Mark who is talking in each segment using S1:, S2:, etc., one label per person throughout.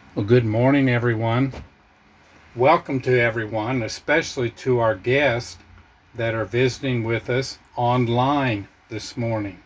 S1: Well, good morning, everyone. Welcome to everyone, especially to our guests that are visiting with us online this morning.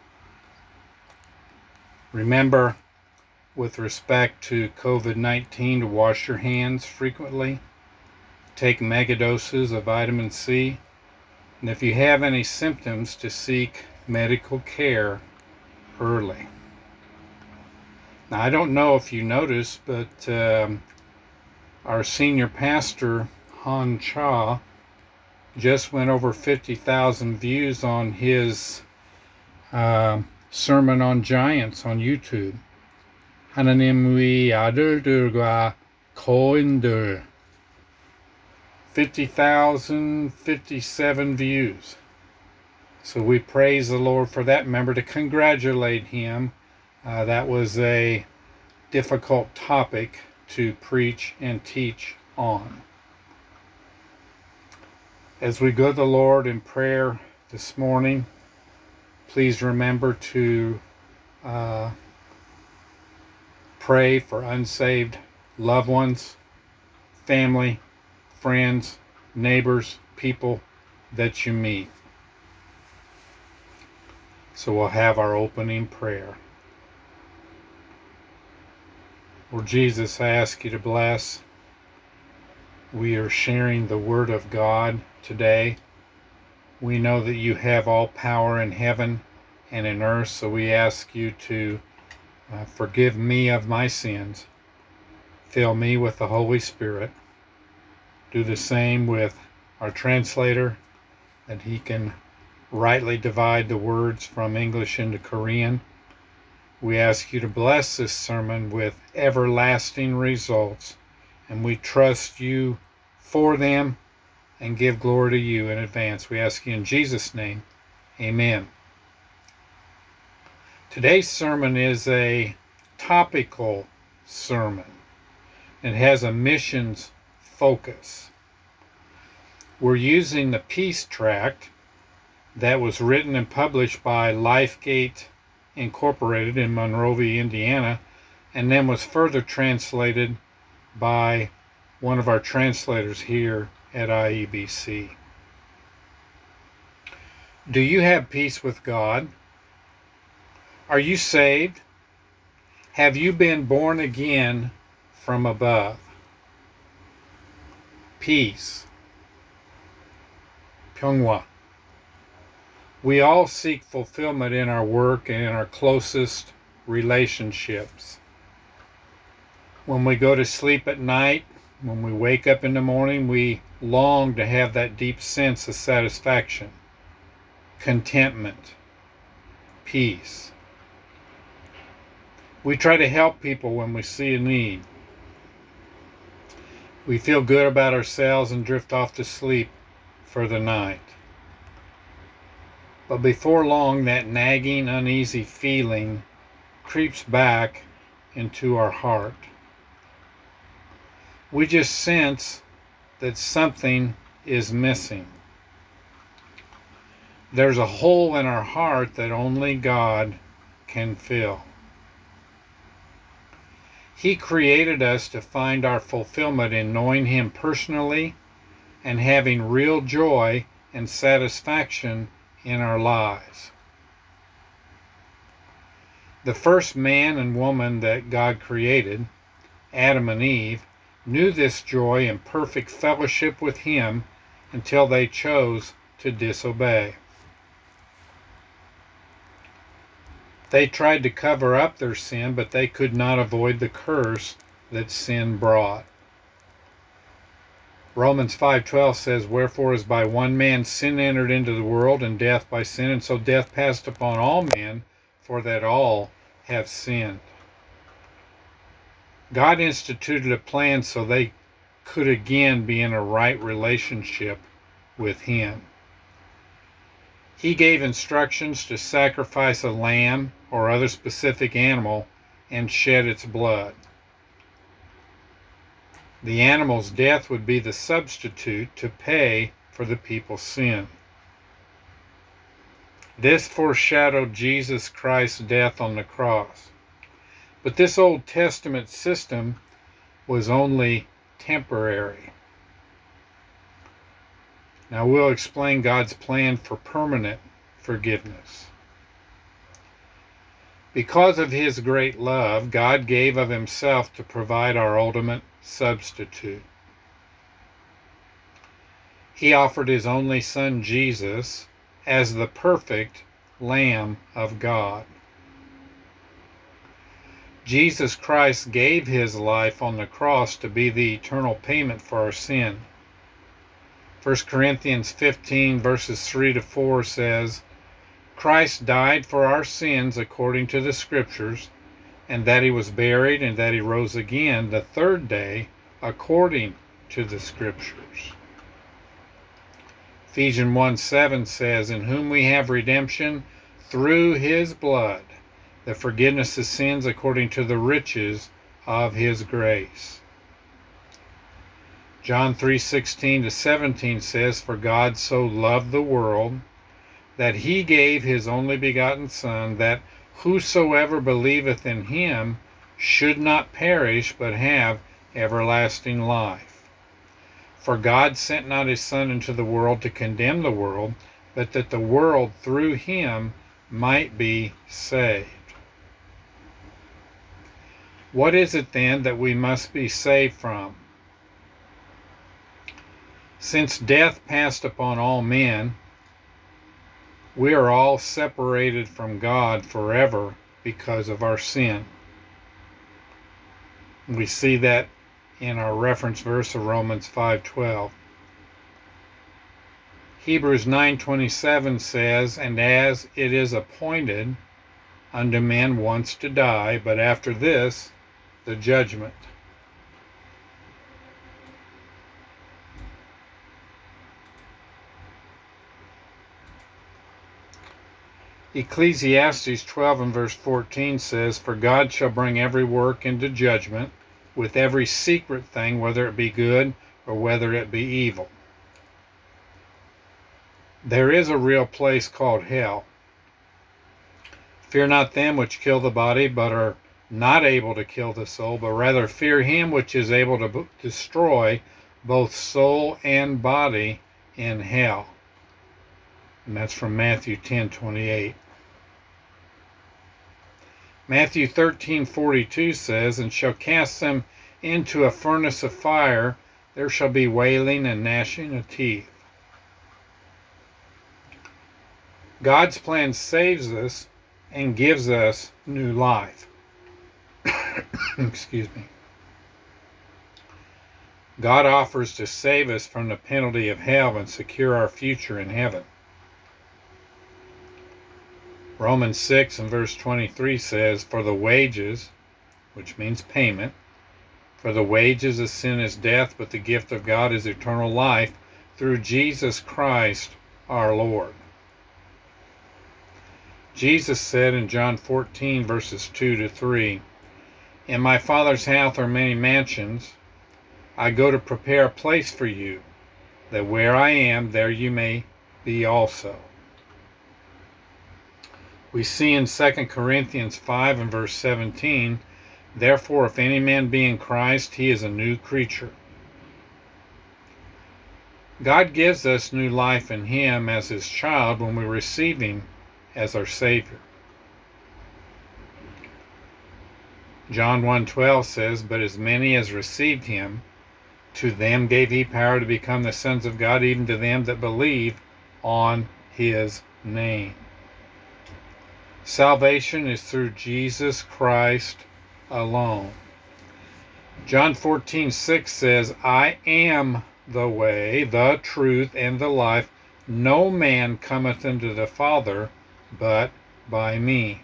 S1: Remember, with respect to COVID-19, to wash your hands frequently, take megadoses of vitamin C, and if you have any symptoms, to seek medical care early. Now, I don't know if you noticed, but our senior pastor, Han Cha, just went over 50,000 views on his sermon on giants on YouTube. 하나님의 아들들과 거인들. 50,057 views. So we praise the Lord for that. Remember to congratulate him. That was a difficult topic to preach and teach on. As we go to the Lord in prayer this morning, please remember to pray for unsaved loved ones, family, friends, neighbors, people that you meet. So we'll have our opening prayer. Lord Jesus, I ask you to bless. We are sharing the Word of God today. We know that you have all power in heaven and in earth, so we ask you to forgive me of my sins. Fill me with the Holy Spirit. Do the same with our translator, that he can rightly divide the words from English into Korean. We ask you to bless this sermon with everlasting results, and we trust you for them and give glory to you in advance. We ask you in Jesus' name, amen. Today's sermon is a topical sermon. It has a missions focus. We're using the Peace Tract that was written and published by Lifegate Incorporated in Monrovia, Indiana, and then was further translated by one of our translators here at IEBC. Do you have peace with God? Are you saved? Have you been born again from above? Peace. Pyeonghwa. We all seek fulfillment in our work and in our closest relationships. When we go to sleep at night, when we wake up in the morning, we long to have that deep sense of satisfaction, contentment, peace. We try to help people when we see a need. We feel good about ourselves and drift off to sleep for the night. But before long, that nagging, uneasy feeling creeps back into our heart. We just sense that something is missing. There's a hole in our heart that only God can fill. He created us to find our fulfillment in knowing Him personally and having real joy and satisfaction in our lives. The first man and woman that God created, Adam and Eve, knew this joy and perfect fellowship with Him until they chose to disobey. They tried to cover up their sin, but they could not avoid the curse that sin brought. Romans 5:12 says, "Wherefore as by one man sin entered into the world, and death by sin, and so death passed upon all men, for that all have sinned." God instituted a plan so they could again be in a right relationship with Him. He gave instructions to sacrifice a lamb or other specific animal and shed its blood. The animal's death would be the substitute to pay for the people's sin. This foreshadowed Jesus Christ's death on the cross. But this Old Testament system was only temporary. Now we'll explain God's plan for permanent forgiveness. Because of his great love, God gave of himself to provide our ultimate substitute. He offered his only Son, Jesus, as the perfect Lamb of God. Jesus Christ gave his life on the cross to be the eternal payment for our sin. 1 Corinthians 15 verses 3 to 4 says, Christ died for our sins according to the Scriptures, and that he was buried, and that he rose again the third day according to the Scriptures. Ephesians 1:7 says, in whom we have redemption through his blood, the forgiveness of sins according to the riches of his grace. John 3:16 to 17 says, for God so loved the world that he gave his only begotten Son, that whosoever believeth in him should not perish, but have everlasting life. For God sent not his Son into the world to condemn the world, but that the world through him might be saved. What is it then that we must be saved from? Since death passed upon all men, we are all separated from God forever because of our sin. We see that in our reference verse of Romans 5:12. Hebrews 9:27 says, and as it is appointed unto men once to die, but after this the judgment. Ecclesiastes 12 and verse 14 says, for God shall bring every work into judgment with every secret thing, whether it be good or whether it be evil. There is a real place called hell. Fear not them which kill the body, but are not able to kill the soul, but rather fear him which is able to destroy both soul and body in hell. And that's from Matthew 10:28. Matthew 13:42 says, and shall cast them into a furnace of fire, there shall be wailing and gnashing of teeth. God's plan saves us and gives us new life. Excuse me. God offers to save us from the penalty of hell and secure our future in heaven. Romans 6 and verse 23 says, for the wages, which means payment, for the wages of sin is death, but the gift of God is eternal life through Jesus Christ our Lord. Jesus said in John 14 verses 2 to 3, in my Father's house are many mansions. I go to prepare a place for you, that where I am, there you may be also. We see in 2 Corinthians 5 and verse 17, therefore if any man be in Christ, he is a new creature. God gives us new life in him as his child when we receive him as our Savior. John 1:12 says, but as many as received him, to them gave he power to become the sons of God, even to them that believe on his name. Salvation is through Jesus Christ alone. John 14:6 says, I am the way, the truth, and the life. No man cometh unto the Father but by me.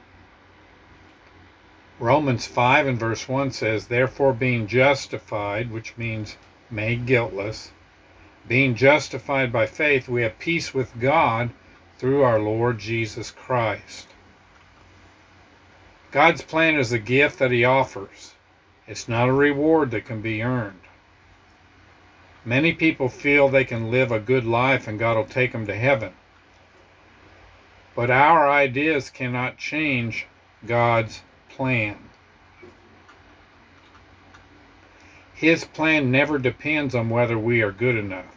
S1: Romans 5 and verse 1 says, therefore being justified, which means made guiltless, being justified by faith, we have peace with God through our Lord Jesus Christ. God's plan is a gift that he offers. It's not a reward that can be earned. Many people feel they can live a good life and God will take them to heaven. But our ideas cannot change God's plan. His plan never depends on whether we are good enough.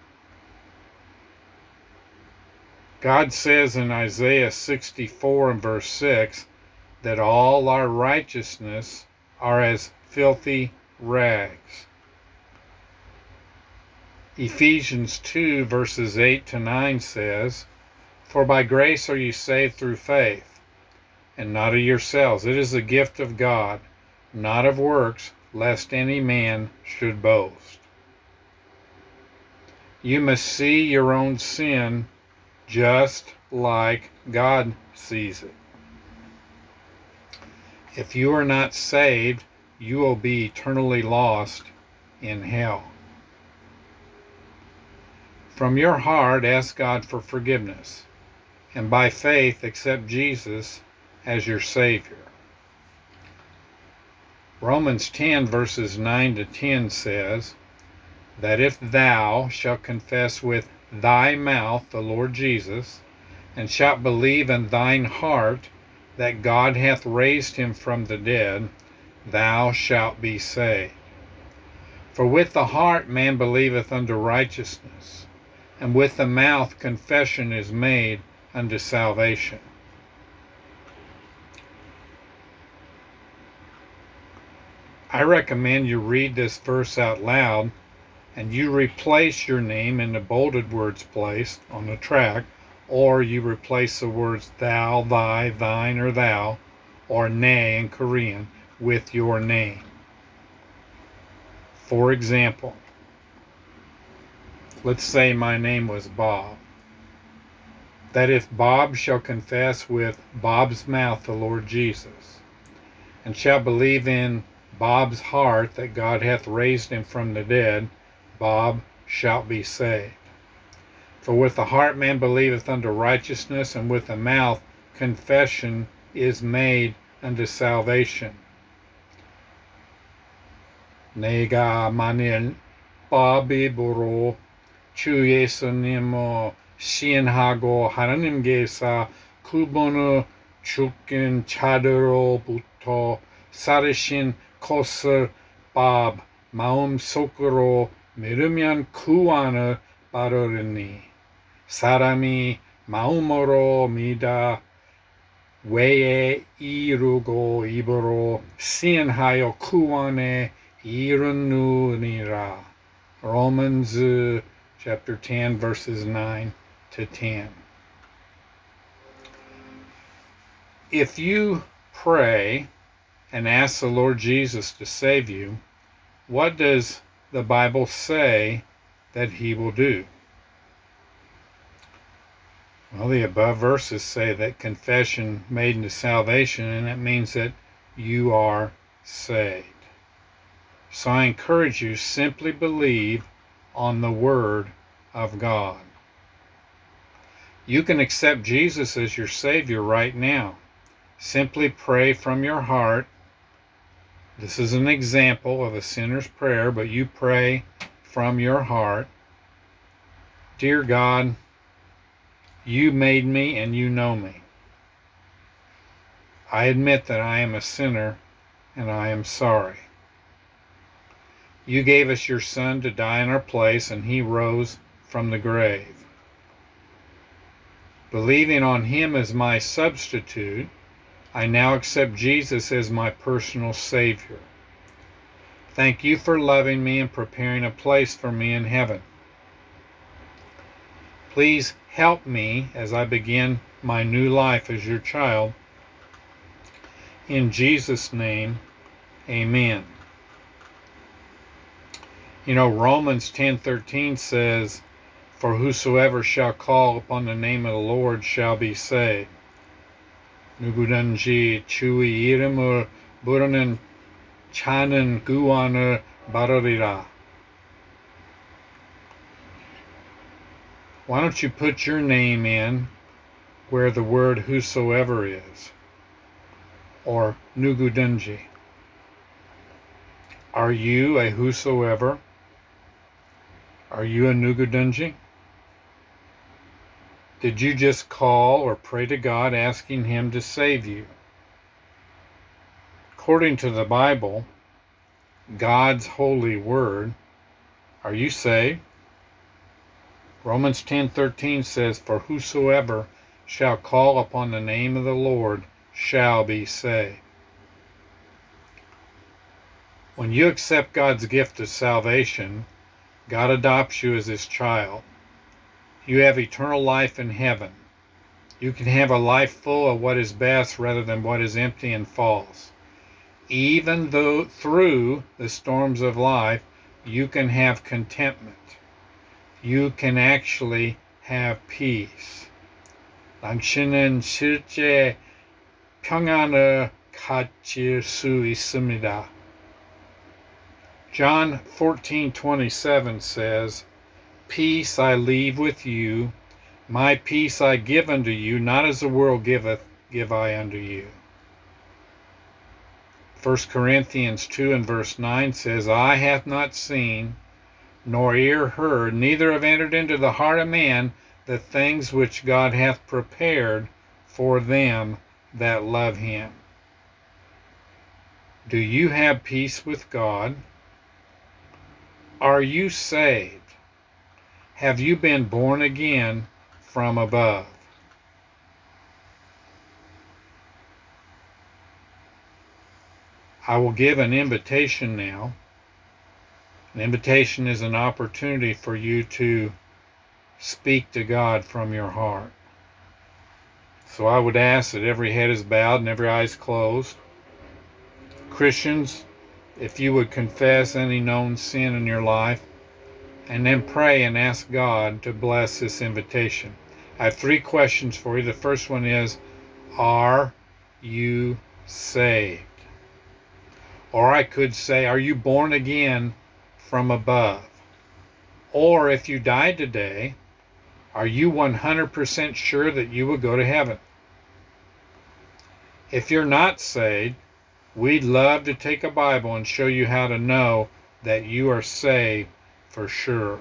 S1: God says in Isaiah 64 and verse 6 that all our righteousness are as filthy rags. Ephesians 2 verses 8 to 9 says, "For by grace are you saved through faith, and not of yourselves. It is the gift of God, not of works, lest any man should boast." You must see your own sin just like God sees it. If you are not saved, you will be eternally lost in hell. From your heart, ask God for forgiveness, and by faith, accept Jesus as your Savior. Romans 10 verses 9 to 10 says that if thou shalt confess with thy mouth the Lord Jesus, and shalt believe in thine heart that God hath raised him from the dead, thou shalt be saved. For with the heart man believeth unto righteousness, and with the mouth confession is made unto salvation. I recommend you read this verse out loud, and you replace your name in the bolded words place on the track, or you replace the words thou, thy, thine, or thou, or ne in Korean with your name. For example, let's say my name was Bob. That if Bob shall confess with Bob's mouth the Lord Jesus, and shall believe in Bob's heart that God hath raised him from the dead, Bob shalt be saved. For with the heart man believeth unto righteousness, and with the mouth confession is made unto salvation. Nega manil Babi boro 주 예수님의 시인하고 하나님께서 그분의 죽은 자들로부터 살으신 것을 밥 마음속으로 믿으면 구원을 받으리니 사람이 마음으로 믿어 외에 이루고 입으로 시인하여 구원에 이르느니라. Romans chapter 10 verses 9 to 10. If you pray and ask the Lord Jesus to save you, what does the Bible say that he will do? Well, the above verses say that confession made into salvation, and it means that you are saved. So I encourage you, simply believe on the Word of God. You can accept Jesus as your Savior right now. Simply pray from your heart. This is an example of a sinner's prayer, but you pray from your heart. Dear God, you made me and you know me. I admit that I am a sinner and I am sorry. You gave us your Son to die in our place, and he rose from the grave. Believing on him as my substitute, I now accept Jesus as my personal Savior. Thank you for loving me and preparing a place for me in heaven. Please help me as I begin my new life as your child. In Jesus' name, amen. You know, Romans 10:13 says, "For whosoever shall call upon the name of the Lord shall be saved." 누구든지 주의 이름을 부르는 자는 구원을 받으리라. Why don't you put your name in where the word whosoever is, or 누구든지? Are you a whosoever? Are you a 누구든지? Did you just call or pray to God asking him to save you? According to the Bible, God's holy word, are you saved? Romans 10:13 says, "For whosoever shall call upon the name of the Lord shall be saved." When you accept God's gift of salvation, God adopts you as his child. You have eternal life in heaven. You can have a life full of what is best rather than what is empty and false. Even though through the storms of life, you can have contentment. You can actually have peace. 당신은 실제 평안을 가질 수 있습니다. John 14:27 says, "Peace I leave with you, my peace I give unto you, not as the world giveth, give I unto you." 1 Corinthians 2 and verse 9 says, "Eye hath not seen, nor ear heard, neither have entered into the heart of man the things which God hath prepared for them that love him." Do you have peace with God? Are you saved? Have you been born again from above? I will give an invitation now. An invitation is an opportunity for you to speak to God from your heart. So I would ask that every head is bowed and every eye is closed. Christians, if you would confess any known sin in your life, and then pray and ask God to bless this invitation. I have 3 questions for you. The first one is, are you saved? Or I could say, are you born again from above? Or if you died today, are you 100% sure that you will go to heaven? If you're not saved, we'd love to take a Bible and show you how to know that you are saved for sure.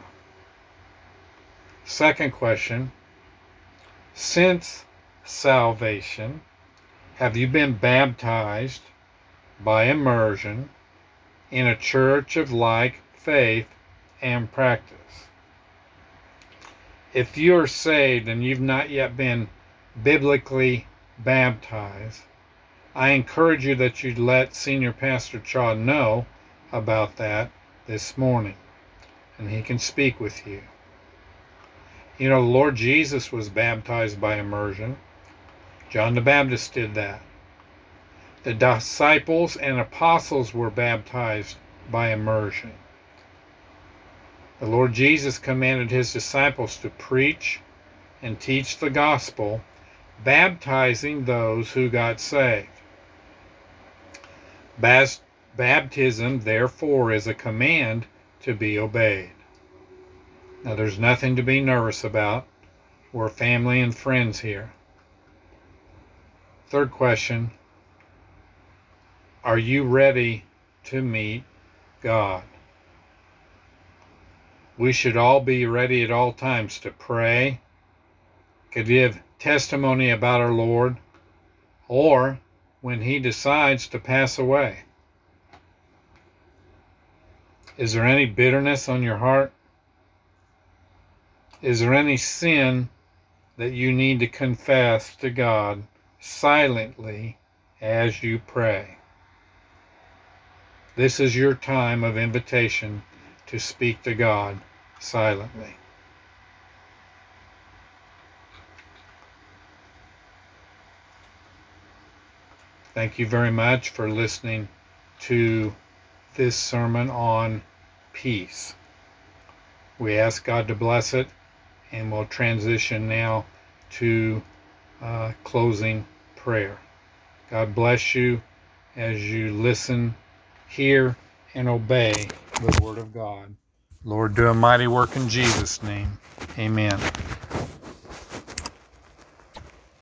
S1: Second question, since salvation, have you been baptized by immersion in a church of like faith and practice? If you're saved and you've not yet been biblically baptized, I encourage you that you let Senior Pastor Chaw know about that this morning, and he can speak with you. You know, the Lord Jesus was baptized by immersion. John the Baptist did that. The disciples and apostles were baptized by immersion. The Lord Jesus commanded his disciples to preach and teach the gospel, baptizing those who got saved. Baptism, therefore, is a command to be obeyed. Now, there's nothing to be nervous about. We're family and friends here. Third question, are you ready to meet God? We should all be ready at all times to pray, to give testimony about our Lord, or when he decides to pass away. Is there any bitterness on your heart? Is there any sin that you need to confess to God silently as you pray? This is your time of invitation to speak to God silently. Thank you very much for listening to this sermon on peace. We ask God to bless it, and we'll transition now to closing prayer. God bless you as you listen, hear, and obey the Word of God. Lord, do a mighty work in Jesus' name. Amen.